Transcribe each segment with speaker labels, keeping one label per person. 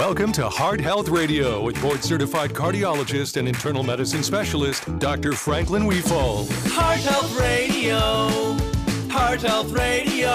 Speaker 1: Welcome to Heart Health Radio with board-certified cardiologist and internal medicine specialist, Dr. Franklin Weefall.
Speaker 2: Heart Health Radio. Heart Health Radio.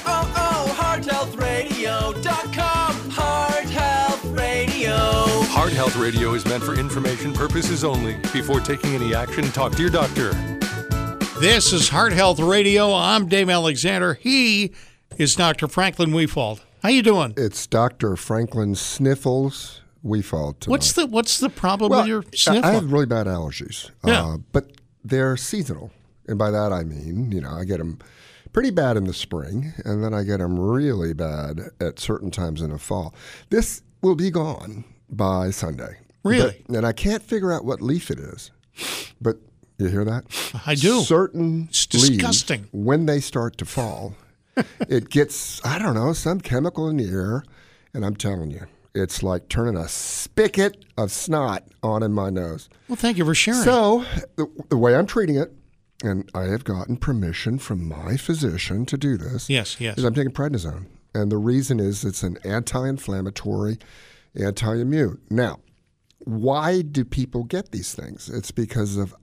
Speaker 2: HeartHealthRadio.com. Heart Health Radio.
Speaker 1: Heart Health Radio is meant for information purposes only. Before taking any action, talk to your doctor.
Speaker 3: This is Heart Health Radio. I'm Dave Alexander. He is Dr. Franklin Weefall. How you doing?
Speaker 4: It's Dr. Franklin Sniffles Weefall tonight.
Speaker 3: What's the problem with your sniffle?
Speaker 4: I have really bad allergies, but they're seasonal. And by that I mean, I get them pretty bad in the spring, and then I get them really bad at certain times in the fall. This will be gone by Sunday.
Speaker 3: Really?
Speaker 4: And I can't figure out what leaf it is. But you hear that?
Speaker 3: I do.
Speaker 4: Certain
Speaker 3: It's disgusting.
Speaker 4: leaves, when they start to fall, it gets, some chemical in the air, and I'm telling you, it's like turning a spigot of snot on in my nose.
Speaker 3: Well, thank you for sharing.
Speaker 4: So the way I'm treating it, and I have gotten permission from my physician to do this,
Speaker 3: Yes.
Speaker 4: is I'm taking prednisone. And the reason is it's an anti-inflammatory, anti-immune. Now, why do people get these things? It's because of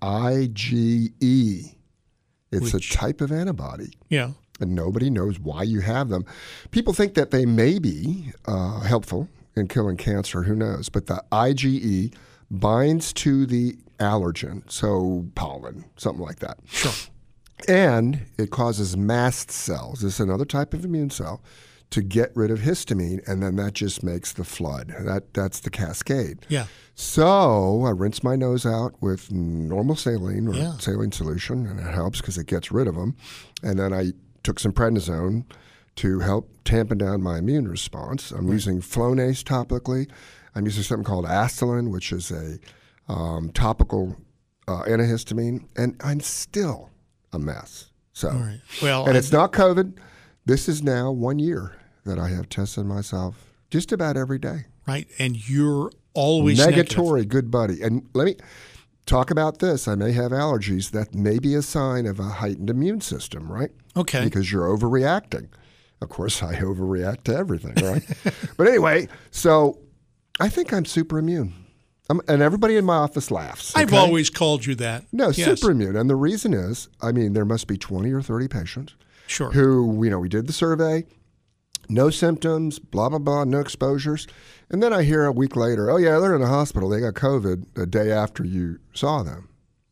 Speaker 4: IgE. It's a type of antibody.
Speaker 3: Yeah.
Speaker 4: And nobody knows why you have them. People think that they may be helpful in killing cancer. Who knows? But the IgE binds to the allergen, so pollen, something like that.
Speaker 3: Sure.
Speaker 4: And it causes mast cells. This is another type of immune cell to get rid of histamine, and then that just makes the flood. That's the cascade.
Speaker 3: Yeah.
Speaker 4: So I rinse my nose out with normal saline or saline solution, and it helps because it gets rid of them. And then I took some prednisone to help tampen down my immune response. I'm using Flonase topically. I'm using something called Astelin, which is a topical antihistamine, and I'm still a mess. So,
Speaker 3: right. Well,
Speaker 4: and it's not COVID. This is now 1 year that I have tested myself just about every day.
Speaker 3: Right, and you're always
Speaker 4: negatory, good buddy. And let me talk about this. I may have allergies. That may be a sign of a heightened immune system, right?
Speaker 3: Okay.
Speaker 4: Because you're overreacting. Of course, I overreact to everything, right? But anyway, so I think I'm super immune. And everybody in my office laughs. Okay?
Speaker 3: I've always called you that.
Speaker 4: No,
Speaker 3: yes.
Speaker 4: super immune. And the reason is, there must be 20 or 30 patients
Speaker 3: Sure.
Speaker 4: who, we did the survey, no symptoms, blah, blah, blah, no exposures. And then I hear a week later, oh, yeah, they're in the hospital. They got COVID the day after you saw them.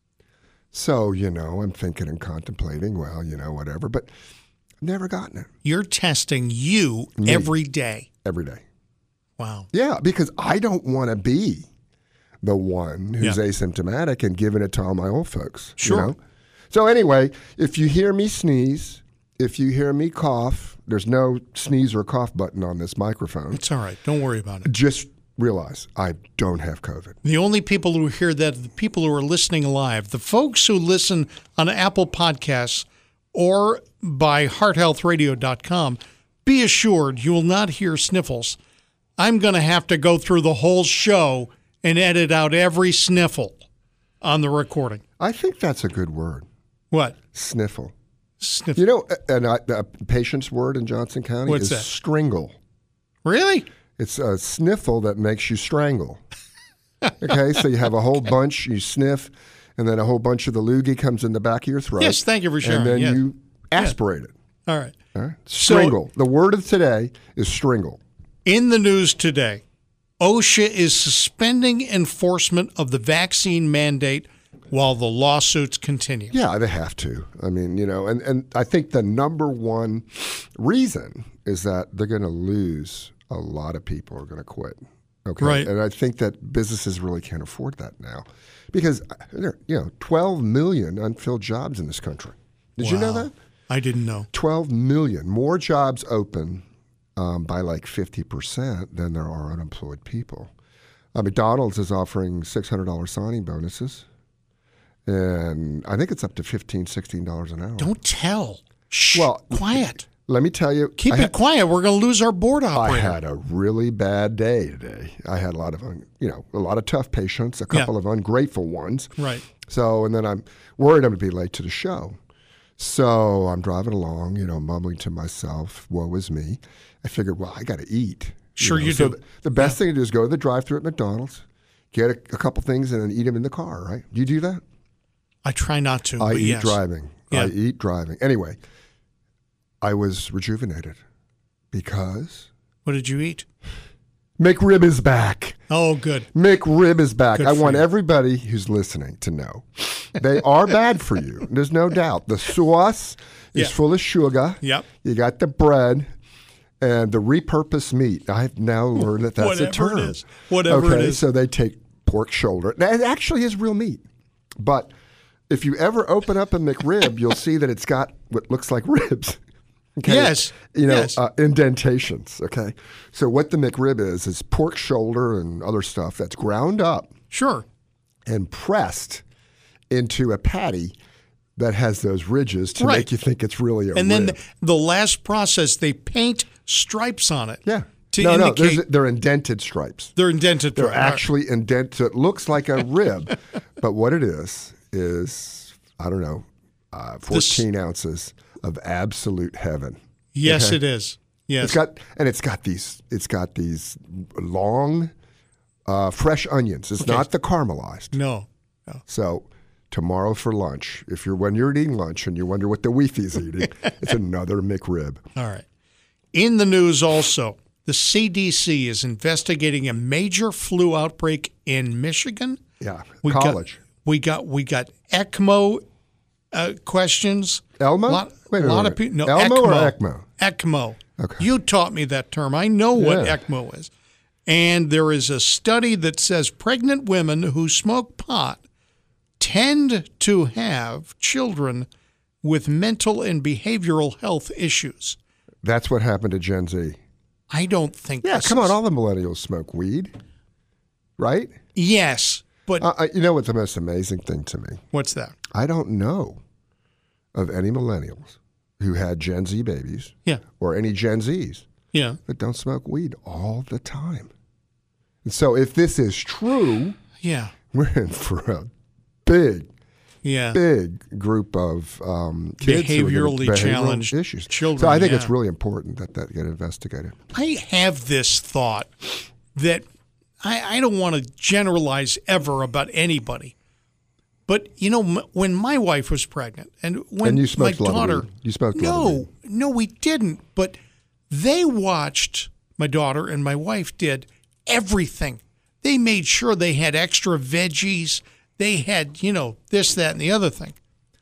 Speaker 4: So, I'm thinking and contemplating, well, whatever. But I've never gotten it.
Speaker 3: You're testing you
Speaker 4: Me.
Speaker 3: every day.
Speaker 4: Every day.
Speaker 3: Wow.
Speaker 4: Yeah, because I don't want to be the one who's asymptomatic and giving it to all my old folks.
Speaker 3: Sure.
Speaker 4: So anyway, if you hear me sneeze, if you hear me cough, there's no sneeze or cough button on this microphone.
Speaker 3: It's all right. Don't worry about it.
Speaker 4: Just realize I don't have COVID.
Speaker 3: The only people who hear that are the people who are listening live. The folks who listen on Apple Podcasts or by hearthealthradio.com, be assured you will not hear sniffles. I'm going to have to go through the whole show and edit out every sniffle on the recording.
Speaker 4: I think that's a good word.
Speaker 3: What?
Speaker 4: Sniffle.
Speaker 3: Sniffle.
Speaker 4: A patient's word in Johnson County
Speaker 3: What's
Speaker 4: is
Speaker 3: that?
Speaker 4: stringle.
Speaker 3: Really?
Speaker 4: It's a sniffle that makes you strangle. Okay, so you have a whole bunch, you sniff, and then a whole bunch of the loogie comes in the back of your throat.
Speaker 3: Yes, thank you for sharing.
Speaker 4: And then
Speaker 3: Yes.
Speaker 4: you aspirate it.
Speaker 3: All right.
Speaker 4: All right? Stringle. The word of today is stringle.
Speaker 3: In the news today, OSHA is suspending enforcement of the vaccine mandate while the lawsuits continue.
Speaker 4: Yeah, they have to. And I think the number one reason is that they're going to lose a lot of people are going to quit. Okay.
Speaker 3: Right.
Speaker 4: And I think that businesses really can't afford that now because there are 12 million unfilled jobs in this country. Did you know that?
Speaker 3: I didn't know.
Speaker 4: 12 million. More jobs open by like 50% than there are unemployed people. McDonald's is offering $600 signing bonuses. And I think it's up to $15, $16 an hour.
Speaker 3: Don't tell. Shh.
Speaker 4: Well,
Speaker 3: quiet.
Speaker 4: Let me tell you.
Speaker 3: Keep it quiet. We're going to lose our board operator.
Speaker 4: I had a really bad day today. I had a lot of tough patients, a couple of ungrateful ones.
Speaker 3: Right.
Speaker 4: So, and then I'm worried I'm going to be late to the show. So I'm driving along, mumbling to myself, woe is me. I figured, well, I got to eat.
Speaker 3: Sure you
Speaker 4: So
Speaker 3: do.
Speaker 4: the best thing to do is go to the drive-thru at McDonald's, get a couple things, and then eat them in the car, right? Do you do that?
Speaker 3: I try not to.
Speaker 4: I
Speaker 3: but
Speaker 4: eat
Speaker 3: yes.
Speaker 4: driving.
Speaker 3: Yeah.
Speaker 4: I eat driving. Anyway, I was rejuvenated because
Speaker 3: What did you eat?
Speaker 4: McRib is back.
Speaker 3: Oh, good.
Speaker 4: McRib is back.
Speaker 3: Good
Speaker 4: I
Speaker 3: for
Speaker 4: want
Speaker 3: you.
Speaker 4: everybody who's listening to know they are bad for you. There's no doubt. The sauce is
Speaker 3: Yeah.
Speaker 4: full of sugar.
Speaker 3: Yep.
Speaker 4: You got the bread and the repurposed meat. I've now learned that that's a
Speaker 3: Whatever
Speaker 4: term.
Speaker 3: it is. Whatever it is.
Speaker 4: So they take pork shoulder. Now, it actually is real meat. But if you ever open up a McRib, you'll see that it's got what looks like ribs. Okay?
Speaker 3: Yes. Yes.
Speaker 4: Indentations. Okay. So what the McRib is pork shoulder and other stuff that's ground up
Speaker 3: Sure.
Speaker 4: and pressed into a patty that has those ridges to
Speaker 3: Right.
Speaker 4: make you think it's really a
Speaker 3: And
Speaker 4: rib.
Speaker 3: then the last process, they paint stripes on it.
Speaker 4: Yeah.
Speaker 3: To
Speaker 4: No,
Speaker 3: indicate
Speaker 4: they're indented stripes.
Speaker 3: they're indented.
Speaker 4: They're
Speaker 3: for-
Speaker 4: actually indented. So it looks like a rib, but what it is I don't know, 14 ounces of absolute heaven.
Speaker 3: Yes,
Speaker 4: Okay?
Speaker 3: it is. Yes.
Speaker 4: It's got these long, fresh onions. It's not the caramelized.
Speaker 3: No.
Speaker 4: So tomorrow for lunch, when you're eating lunch and you wonder what the Wi-Fi's eating, it's another McRib.
Speaker 3: All right. In the news also, the CDC is investigating a major flu outbreak in Michigan.
Speaker 4: Yeah,
Speaker 3: We
Speaker 4: college.
Speaker 3: We got ECMO questions.
Speaker 4: Elmo? Wait a
Speaker 3: lot
Speaker 4: minute.
Speaker 3: of people. No,
Speaker 4: Elmo
Speaker 3: ECMO.
Speaker 4: or ECMO?
Speaker 3: ECMO.
Speaker 4: Okay.
Speaker 3: You taught me that term. I know what
Speaker 4: Yeah.
Speaker 3: ECMO is. And there is a study that says pregnant women who smoke pot tend to have children with mental and behavioral health issues.
Speaker 4: That's what happened to Gen Z.
Speaker 3: I don't think.
Speaker 4: Yeah,
Speaker 3: this
Speaker 4: come on.
Speaker 3: is-
Speaker 4: All the millennials smoke weed, right?
Speaker 3: Yes, but
Speaker 4: You know what's the most amazing thing to me?
Speaker 3: what's that?
Speaker 4: I don't know of any millennials who had Gen Z babies
Speaker 3: Yeah,
Speaker 4: or any Gen Zs
Speaker 3: yeah,
Speaker 4: that don't smoke weed all the time. And so if this is true,
Speaker 3: yeah,
Speaker 4: we're in for a big
Speaker 3: yeah.
Speaker 4: group of kids who are
Speaker 3: Behaviorally
Speaker 4: getting
Speaker 3: challenged
Speaker 4: issues.
Speaker 3: children,
Speaker 4: So I think
Speaker 3: yeah.
Speaker 4: it's really important that get investigated.
Speaker 3: I have this thought that I don't want to generalize ever about anybody. But, when my wife was pregnant and when
Speaker 4: And you
Speaker 3: my
Speaker 4: smoked a lot of
Speaker 3: daughter.
Speaker 4: weed. You smoked a lot of weed.
Speaker 3: No, we didn't. But they watched, my daughter and my wife did, everything. They made sure they had extra veggies. They had, this, that, and the other thing.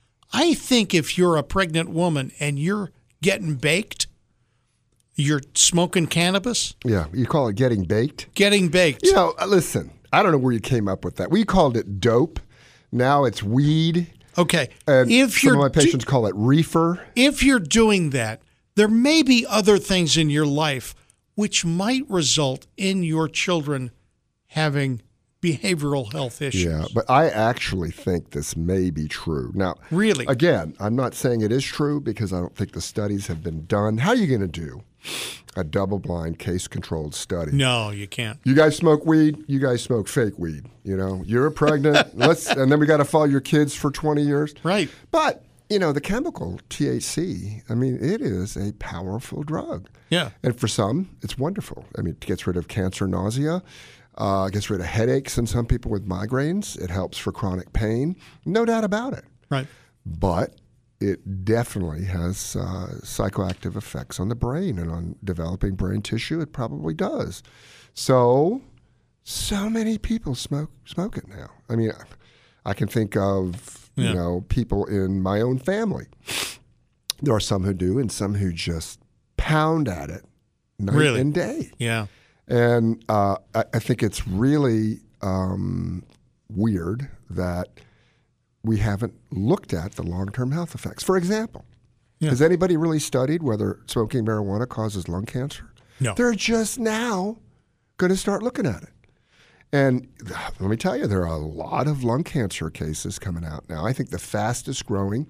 Speaker 3: I think if you're a pregnant woman and you're getting baked, you're smoking cannabis,
Speaker 4: Yeah, you call it getting baked?
Speaker 3: getting baked.
Speaker 4: Listen, I don't know where you came up with that. We called it dope. Now it's weed.
Speaker 3: Okay.
Speaker 4: And
Speaker 3: If
Speaker 4: some
Speaker 3: you're
Speaker 4: of my patients call it reefer.
Speaker 3: if you're doing that, there may be other things in your life which might result in your children having behavioral health issues.
Speaker 4: Yeah, but I actually think this may be true. Now,
Speaker 3: Really?
Speaker 4: Again, I'm not saying it is true because I don't think the studies have been done. How are you going to do a double-blind, case-controlled study?
Speaker 3: No, you can't.
Speaker 4: You guys smoke weed. You guys smoke fake weed. You're pregnant. And then we got to follow your kids for 20 years.
Speaker 3: Right.
Speaker 4: But the chemical THC. I mean, it is a powerful drug.
Speaker 3: Yeah.
Speaker 4: And for some, it's wonderful. I mean, it gets rid of cancer, nausea. Gets rid of headaches in some people with migraines. It helps for chronic pain. No doubt about it.
Speaker 3: Right.
Speaker 4: But it definitely has psychoactive effects on the brain and on developing brain tissue. It probably does. So many people smoke it now. I mean, I can think of, people in my own family. There are some who do and some who just pound at it night and day.
Speaker 3: Yeah.
Speaker 4: And I think it's really weird that we haven't looked at the long-term health effects. For example, has anybody really studied whether smoking marijuana causes lung cancer?
Speaker 3: No.
Speaker 4: They're just now going to start looking at it. And let me tell you, there are a lot of lung cancer cases coming out now. I think the fastest growing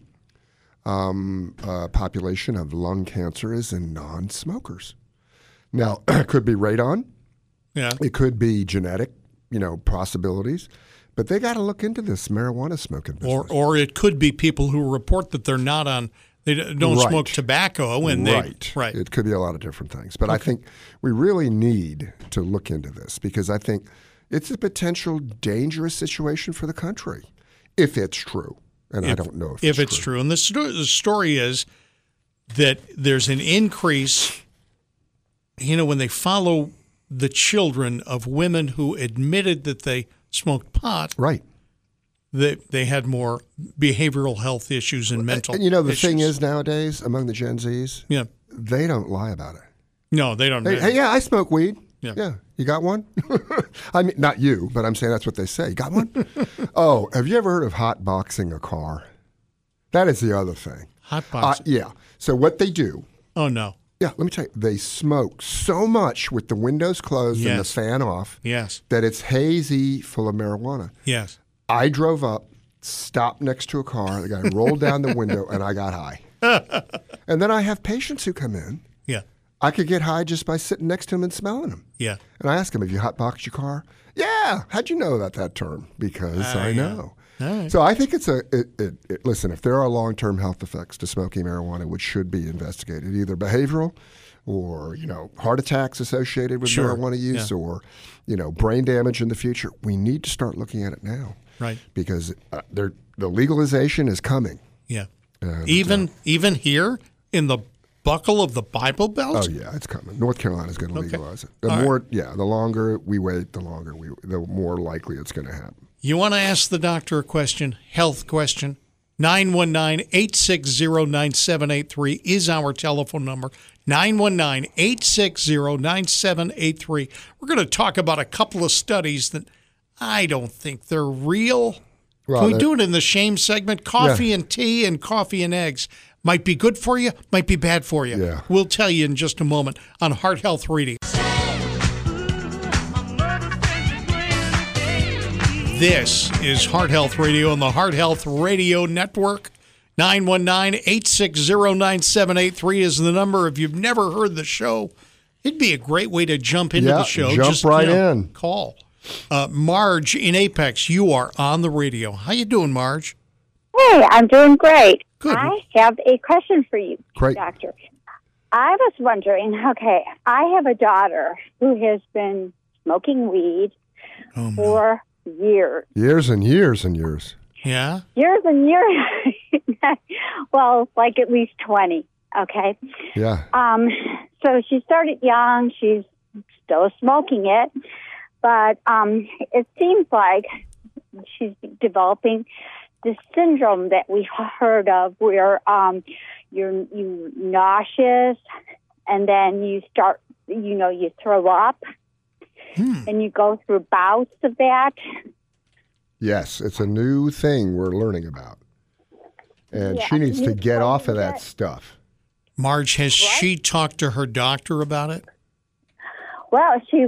Speaker 4: population of lung cancer is in non-smokers. Now, it could be radon.
Speaker 3: Yeah.
Speaker 4: It could be genetic, possibilities. But they got to look into this marijuana smoking business.
Speaker 3: Or it could be people who report that they're not on They don't
Speaker 4: Right.
Speaker 3: smoke tobacco, and
Speaker 4: Right. It could be a lot of different things. But I think we really need to look into this because I think it's a potential dangerous situation for the country if it's true. And I don't know if it's true.
Speaker 3: And the story is that there's an increase, when they follow the children of women who admitted that they smoked pot.
Speaker 4: Right.
Speaker 3: They had more behavioral health issues and mental
Speaker 4: And the
Speaker 3: issues.
Speaker 4: thing is nowadays among the Gen Zs, they don't lie about it.
Speaker 3: No, they don't.
Speaker 4: Hey, yeah, I smoke weed.
Speaker 3: Yeah.
Speaker 4: You got one? I mean, not you, but I'm saying that's what they say. You got one? Oh, have you ever heard of hot boxing a car? That is the other thing.
Speaker 3: Hot boxing?
Speaker 4: Yeah. So what they do.
Speaker 3: Oh, no.
Speaker 4: Yeah, let me tell you. They smoke so much with the windows closed and the fan off that it's hazy full of marijuana.
Speaker 3: Yes.
Speaker 4: I drove up, stopped next to a car. The guy rolled down the window, and I got high. And then I have patients who come in.
Speaker 3: Yeah.
Speaker 4: I could get high just by sitting next to him and smelling him.
Speaker 3: Yeah.
Speaker 4: And I ask him, have you hotboxed your car? Yeah. How'd you know about that term? Because I know.
Speaker 3: All right.
Speaker 4: So I think it's listen, if there are long-term health effects to smoking marijuana, which should be investigated, either behavioral or, heart attacks associated with marijuana use or, brain damage in the future, we need to start looking at it now.
Speaker 3: Right.
Speaker 4: Because the legalization is coming.
Speaker 3: Yeah.
Speaker 4: And,
Speaker 3: even here in the buckle of the Bible Belt?
Speaker 4: Oh, yeah, it's coming. North Carolina is going to legalize it. The longer we wait, the more likely it's going to happen.
Speaker 3: You want to ask the doctor a question, health question? 919-860-9783 is our telephone number. 919-860-9783. We're going to talk about a couple of studies that I don't think they're real.
Speaker 4: Well,
Speaker 3: Can we do it in the shame segment? Coffee and tea and coffee and eggs might be good for you, might be bad for you.
Speaker 4: Yeah.
Speaker 3: We'll tell you in just a moment on Heart Health Radio. This is Heart Health Radio on the Heart Health Radio Network. 919-860-9783 is the number. If you've never heard the show, it'd be a great way to jump into the show.
Speaker 4: Jump right in.
Speaker 3: Call. Marge in Apex, you are on the radio. How you doing, Marge?
Speaker 5: Hey, I'm doing great.
Speaker 3: Good.
Speaker 5: I have a question for you,
Speaker 4: Great.
Speaker 5: Doctor. I was wondering, I have a daughter who has been smoking weed for years.
Speaker 4: Years and years and years.
Speaker 3: Yeah?
Speaker 5: Years and years. Well, like at least 20, okay?
Speaker 4: Yeah.
Speaker 5: So she started young. She's still smoking it. But it seems like she's developing this syndrome that we heard of where you're nauseous and then you start, you throw up and you go through bouts of that.
Speaker 4: Yes, it's a new thing we're learning about. And she needs to get off of that stuff.
Speaker 3: Marge, has she talked to her doctor about it?
Speaker 5: Well, she,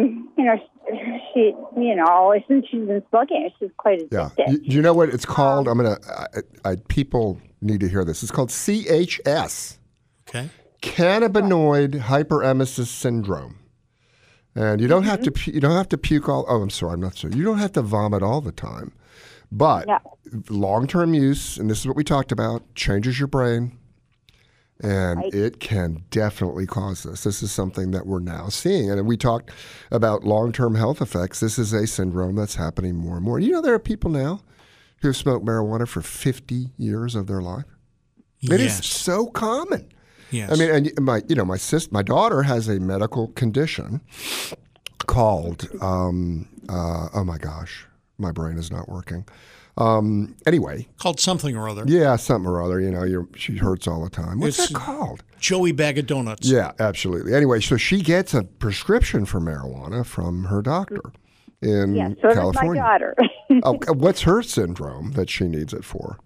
Speaker 5: since she's been smoking, she's quite addicted.
Speaker 4: Yeah. You know what it's called? People need to hear this. It's called CHS.
Speaker 3: Okay.
Speaker 4: Cannabinoid hyperemesis syndrome. And you don't have to puke all. Oh, I'm sorry, I'm not sure. You don't have to vomit all the time, but long-term use, and this is what we talked about, changes your brain, and it can definitely cause this. This is something that we're now seeing, and we talked about long-term health effects. This is a syndrome that's happening more and more. There are people now who have smoked marijuana for 50 years of their life. It is so common.
Speaker 3: Yes.
Speaker 4: I mean, and my daughter has a medical condition called, oh my gosh, my brain is not working. Anyway.
Speaker 3: Called something or other.
Speaker 4: Yeah, something or other. She hurts all the time. What's that called?
Speaker 3: Joey Bag of Donuts.
Speaker 4: Yeah, absolutely. Anyway, so she gets a prescription for marijuana from her doctor in
Speaker 5: so
Speaker 4: California.
Speaker 5: Does my daughter.
Speaker 4: What's her syndrome that she needs it for?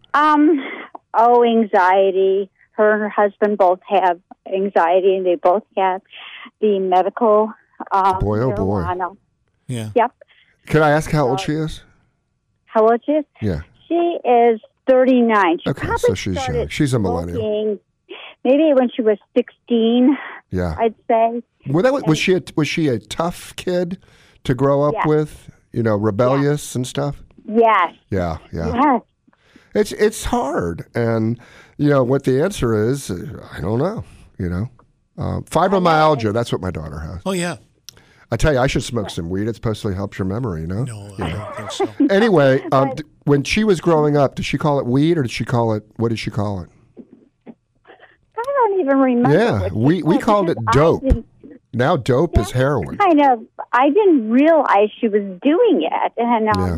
Speaker 5: Anxiety. Her and her husband both have anxiety, and they both have the medical
Speaker 4: boy, oh boy.
Speaker 5: marijuana.
Speaker 3: Yeah.
Speaker 5: Yep.
Speaker 4: Can I ask how old she is?
Speaker 5: How old she is?
Speaker 4: Yeah.
Speaker 5: She is 39. She
Speaker 4: Okay,
Speaker 5: probably
Speaker 4: so she's
Speaker 5: started
Speaker 4: young. She's a millennial.
Speaker 5: smoking maybe when she was 16,
Speaker 4: Yeah.
Speaker 5: I'd say.
Speaker 4: Was she a tough kid to grow up with? Rebellious and stuff?
Speaker 5: Yes.
Speaker 4: Yeah.
Speaker 5: Yes.
Speaker 4: It's hard, and what the answer is, I don't know. Fibromyalgia. That's what my daughter has.
Speaker 3: Oh yeah.
Speaker 4: I tell you, I should smoke some weed. It supposedly helps your memory. No,
Speaker 3: I don't think so.
Speaker 4: Anyway, when she was growing up, did she call it weed or did she call it? What did she call it?
Speaker 5: I don't even remember.
Speaker 4: Yeah, we called it dope. Now dope is heroin.
Speaker 5: I didn't realize she was doing it, and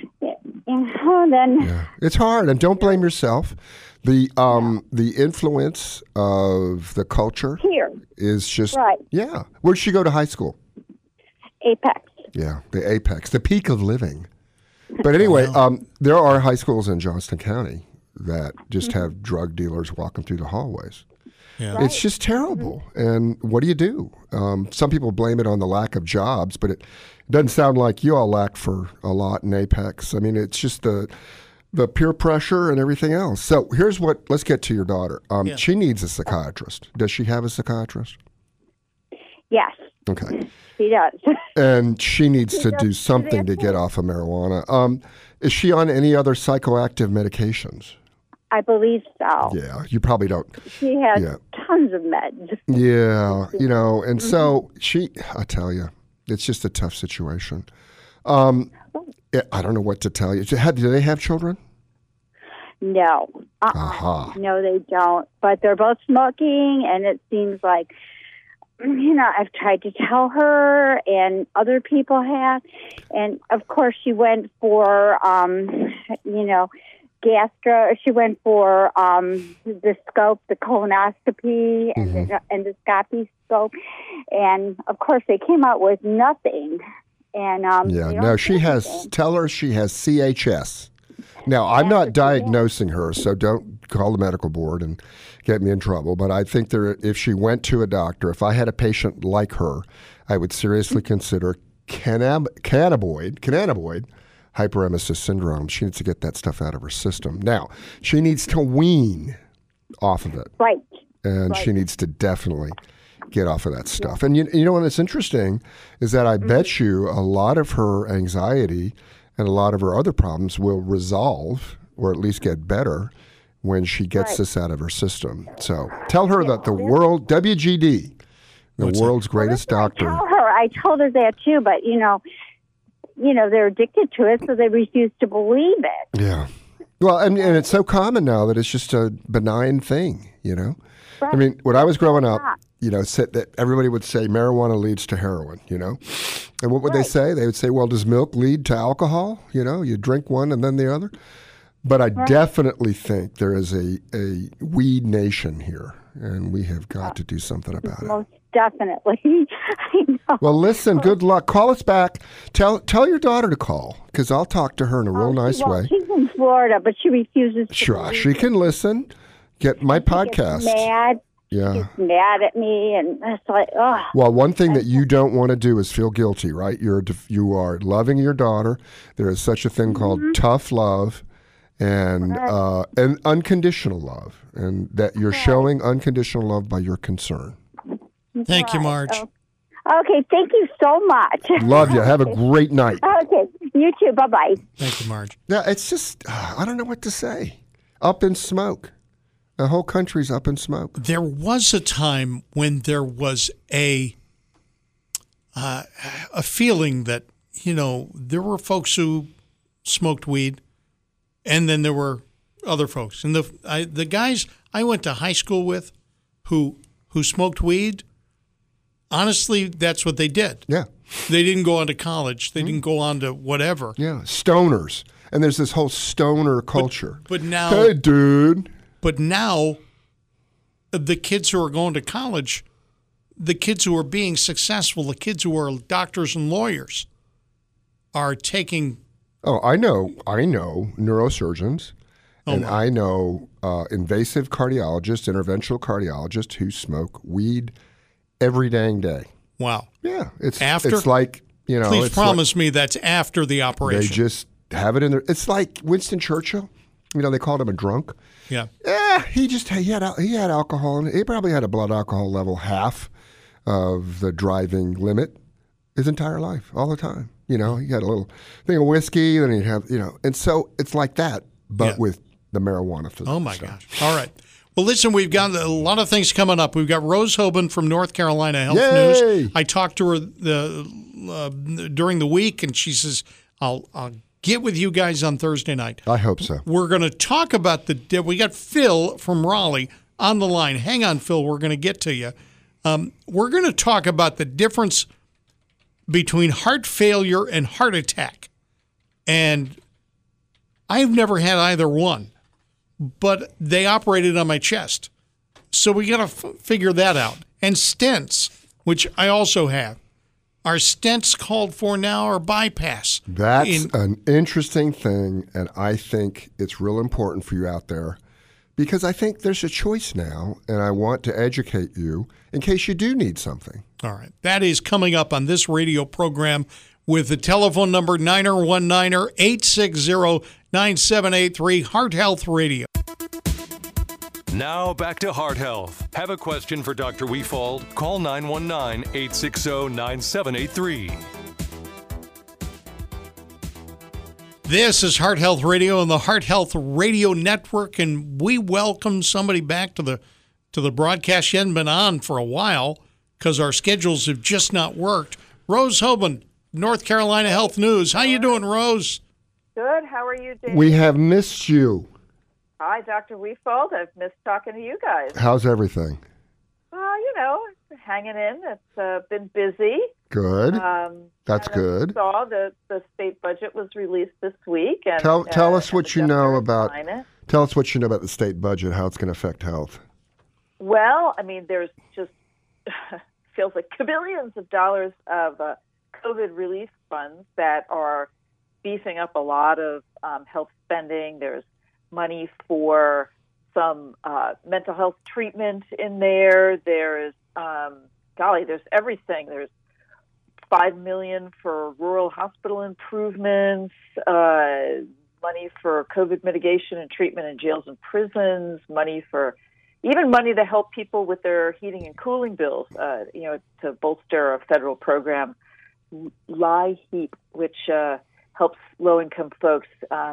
Speaker 5: then
Speaker 4: it's hard, and don't blame yourself. The influence of the culture
Speaker 5: here
Speaker 4: is just
Speaker 5: right.
Speaker 4: Yeah. Where'd she go to high school?
Speaker 5: Apex.
Speaker 4: Yeah, the apex, the peak of living. But anyway, there are high schools in Johnston County that just have drug dealers walking through the hallways.
Speaker 3: Yeah.
Speaker 5: Right.
Speaker 4: It's just terrible. And what do? Some people blame it on the lack of jobs, but it doesn't sound like you all lack for a lot in Apex. I mean, it's just the peer pressure and everything else. So let's get to your daughter. She needs a psychiatrist. Does she have a psychiatrist?
Speaker 5: Yes.
Speaker 4: Okay.
Speaker 5: She does.
Speaker 4: And she needs to do something to get off of marijuana. Is she on any other psychoactive medications?
Speaker 5: I believe so.
Speaker 4: Yeah, you probably don't.
Speaker 5: She has tons of meds.
Speaker 4: Yeah, and so I tell you, it's just a tough situation. I don't know what to tell you. Do they have children?
Speaker 5: No. No, they don't. But they're both smoking, and it seems like, I've tried to tell her, and other people have. And, of course, she went for, she went for the scope, the colonoscopy, and the endoscopy scope. And, of course, they came out with nothing. And
Speaker 4: tell her she has CHS. Now, I'm not diagnosing her, so don't call the medical board and get me in trouble. But I think if she went to a doctor, if I had a patient like her, I would seriously consider cannabinoid hyperemesis syndrome. She needs to get that stuff out of her system. Now, she needs to wean off of it.
Speaker 5: Right.
Speaker 4: And she needs to definitely get off of that stuff. And you know what's interesting is that I bet you a lot of her anxiety and a lot of her other problems will resolve or at least get better when she gets this out of her system. So tell her that the world, WGD, world's greatest doctor.
Speaker 5: I told her that too, but they're addicted to it, so they refuse to believe it.
Speaker 4: Yeah. Well, and it's so common now that it's just a benign thing, Right. I mean, when I was growing up, that everybody would say marijuana leads to heroin, And what would they say? They would say, well, does milk lead to alcohol? You drink one and then the other. But I definitely think there is a weed nation here, and we have got to do something about it.
Speaker 5: Most definitely. I know.
Speaker 4: Well, listen, good luck. Call us back. Tell your daughter to call, because I'll talk to her in a real nice way.
Speaker 5: She's in Florida, but she refuses to.
Speaker 4: Sure, she can listen. Get my podcast.
Speaker 5: She gets mad.
Speaker 4: Yeah.
Speaker 5: She's mad at me, and it's like, oh.
Speaker 4: Well, one thing that you don't want to do is feel guilty, right? You are loving your daughter. There is such a thing called tough love and unconditional love, and that you're showing unconditional love by your concern.
Speaker 3: Thank you, Marge.
Speaker 5: Okay, thank you so much.
Speaker 4: Love you. Have a great night.
Speaker 5: Okay, you too. Bye-bye.
Speaker 3: Thank you, Marge.
Speaker 4: Yeah, it's just, I don't know what to say. Up in smoke. The whole country's up in smoke.
Speaker 3: There was a time when there was a feeling that, there were folks who smoked weed, and then there were other folks. And the guys I went to high school with who smoked weed, honestly, that's what they did.
Speaker 4: Yeah.
Speaker 3: They didn't go on to college. They didn't go on to whatever.
Speaker 4: Yeah, stoners. And there's this whole stoner culture.
Speaker 3: But now...
Speaker 4: Hey, dude.
Speaker 3: But now, the kids who are going to college, the kids who are being successful, the kids who are doctors and lawyers are taking...
Speaker 4: Oh, I know neurosurgeons, and I know invasive cardiologists, interventional cardiologists who smoke weed every dang day.
Speaker 3: Wow.
Speaker 4: Yeah. It's like,
Speaker 3: Please promise me that's after the operation.
Speaker 4: They just have it in there. It's like Winston Churchill. They called him a drunk.
Speaker 3: Yeah.
Speaker 4: Yeah, he had alcohol, and he probably had a blood alcohol level half of the driving limit his entire life, all the time. He had a little thing of whiskey, then he'd have, and so it's like that, but with the marijuana physician.
Speaker 3: Oh, my gosh. All right. Well, listen, we've got a lot of things coming up. We've got Rose Hoban from North Carolina Health News. I talked to her during the week, and she says, I'll get with you guys on Thursday night.
Speaker 4: I hope so.
Speaker 3: We're going to talk about we got Phil from Raleigh on the line. Hang on, Phil. We're going to get to you. We're going to talk about the difference between heart failure and heart attack. And I've never had either one, but they operated on my chest. So we got to figure that out. And stents, which I also have. Are stents called for now or bypass?
Speaker 4: That's an interesting thing, and I think it's real important for you out there because I think there's a choice now, and I want to educate you in case you do need something.
Speaker 3: All right. That is coming up on this radio program with the telephone number 919-860-9783, Heart Health Radio.
Speaker 1: Now back to Heart Health. Have a question for Dr. Wefald? Call 919-860-9783.
Speaker 3: This is Heart Health Radio and the Heart Health Radio Network, and we welcome somebody back to the broadcast. She hadn't been on for a while because our schedules have just not worked. Rose Hoban, North Carolina Health News. How you doing, Rose?
Speaker 6: Good. How are you, Dave?
Speaker 4: We have missed you.
Speaker 6: Hi, Dr. Wefald. I've missed talking to you guys.
Speaker 4: How's everything?
Speaker 6: Hanging in. It's been busy.
Speaker 4: Good. That's good.
Speaker 6: I saw the state budget was released this week. And,
Speaker 4: tell us what you know about. Tell us what you know about the state budget. How it's going to affect health.
Speaker 6: Well, I mean, there's just feels like billions of dollars of COVID relief funds that are beefing up a lot of health spending. There's money for some mental health treatment in there. There's there's everything. There's $5 million for rural hospital improvements, money for COVID mitigation and treatment in jails and prisons, money to help people with their heating and cooling bills. To bolster a federal program, LIHEAP, which helps low-income folks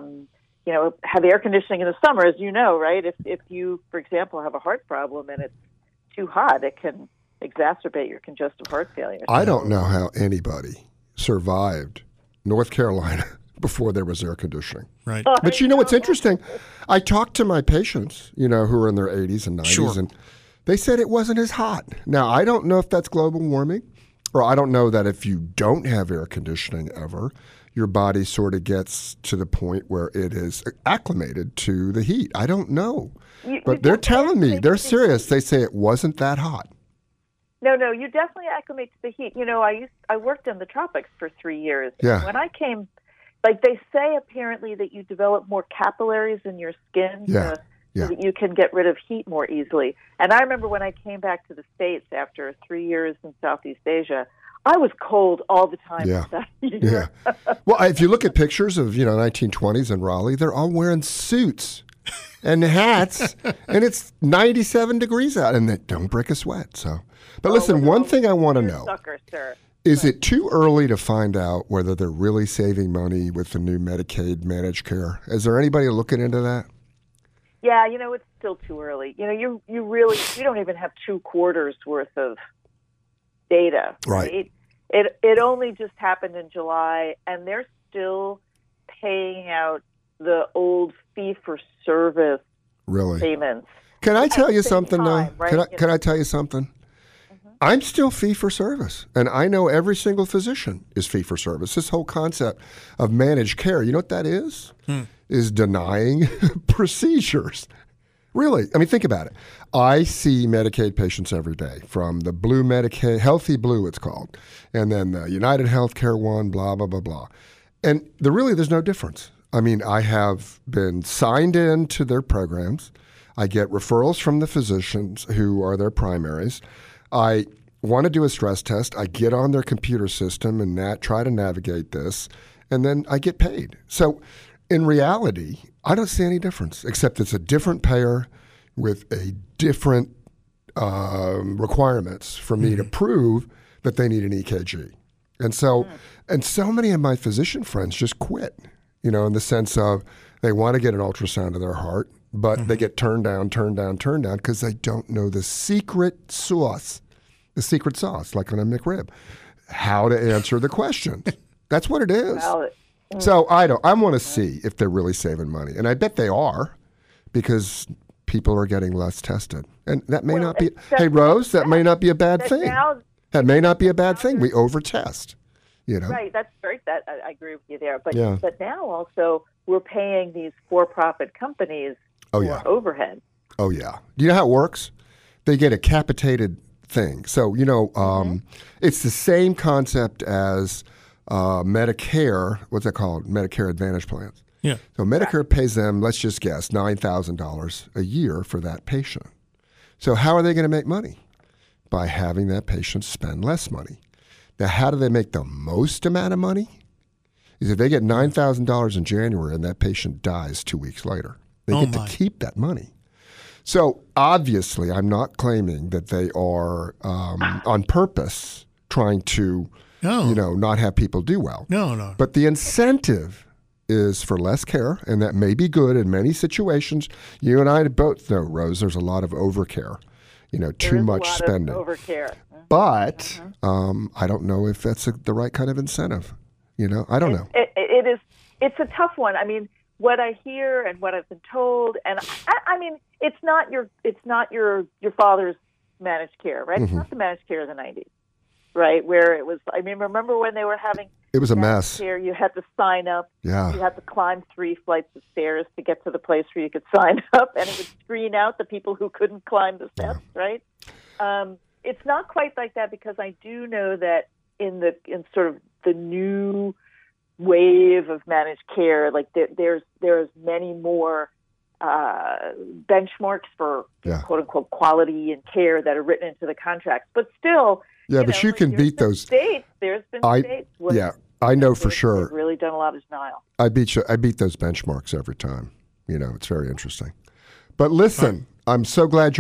Speaker 6: have air conditioning in the summer, as you know, right? If you, for example, have a heart problem and it's too hot, it can exacerbate your congestive heart failure.
Speaker 4: I don't know how anybody survived North Carolina before there was air conditioning.
Speaker 3: Right.
Speaker 4: But you know what's interesting? I talked to my patients, who are in their 80s and 90s, and they said it wasn't as hot. Now, I don't know if that's global warming, or I don't know that if you don't have air conditioning ever, your body sort of gets to the point where it is acclimated to the heat. I don't know. But they're telling me, they're serious. They say it wasn't that hot.
Speaker 6: No, you definitely acclimate to the heat. I worked in the tropics for 3 years.
Speaker 4: Yeah.
Speaker 6: When I came, they say apparently that you develop more capillaries in your skin so that you can get rid of heat more easily. And I remember when I came back to the States after 3 years in Southeast Asia, I was cold all the time.
Speaker 4: Yeah. Well, if you look at pictures of 1920s in Raleigh, they're all wearing suits and hats, and it's 97 degrees out, and they don't break a sweat. So, but listen, one thing I want to know:
Speaker 6: sucker, sir.
Speaker 4: Is it too early to find out whether they're really saving money with the new Medicaid managed care? Is there anybody looking into that?
Speaker 6: Yeah, it's still too early. You don't even have 2 quarters worth of data, right? It only just happened in July, and they're still paying out the old fee-for-service payments.
Speaker 4: Can I tell you something, though? Right? Can I tell you something? Mm-hmm. I'm still fee-for-service, and I know every single physician is fee-for-service. This whole concept of managed care, you know what that is? Is denying procedures. Really, I mean, think about it. I see Medicaid patients every day, from the Blue Medicaid, Healthy Blue it's called, and then the United Healthcare one, blah, blah, blah, blah. And there's no difference. I mean, I have been signed in to their programs. I get referrals from the physicians who are their primaries. I want to do a stress test. I get on their computer system and try to navigate this, and then I get paid. So in reality, I don't see any difference, except it's a different payer with a different requirements for me to prove that they need an EKG. And so many of my physician friends just quit, in the sense of They want to get an ultrasound of their heart, but they get turned down because they don't know the secret sauce, like on a McRib, how to answer the questions. That's what it is. So I want to see if they're really saving money. And I bet they are, because people are getting less tested. And that may not be, hey, Rose, that may not be a bad thing. That may not be a bad thing. We overtest.
Speaker 6: Right, that's right. I agree with you there. But now also we're paying these for-profit companies for overhead.
Speaker 4: Oh yeah. Do you know how it works? They get a capitated thing. So it's the same concept as Medicare. What's that called? Medicare Advantage plans.
Speaker 3: Yeah.
Speaker 4: So Medicare pays them, let's just guess, $9,000 a year for that patient. So how are they going to make money? By having that patient spend less money. Now, how do they make the most amount of money? Is if they get $9,000 in January and that patient dies 2 weeks later. They get to keep that money. So obviously, I'm not claiming that they are on purpose trying to, not have people do well.
Speaker 3: No.
Speaker 4: But the incentive is for less care, and that may be good in many situations. You and I both know, Rose, there's a lot of overcare. Too much spending.
Speaker 6: Overcare.
Speaker 4: But I don't know if that's the right kind of incentive. I don't know.
Speaker 6: It is. It's a tough one. I mean, what I hear and what I've been told, and I mean, it's not your father's managed care, right? It's not the managed care of the 90s, right? Where it was. I mean, remember when they were having
Speaker 4: it was a mess.
Speaker 6: Care, you had to sign up.
Speaker 4: Yeah.
Speaker 6: You had to climb 3 flights of stairs to get to the place where you could sign up, and it would screen out the people who couldn't climb the steps, right? It's not quite like that, because I do know that in sort of the new wave of managed care, like there's many more benchmarks for quote unquote quality and care that are written into the contracts. But still,
Speaker 4: but you can beat those
Speaker 6: states. There's been states where
Speaker 4: I know for sure.
Speaker 6: They've really done a lot of denial.
Speaker 4: I beat those benchmarks every time. It's very interesting. But listen, I'm so glad you're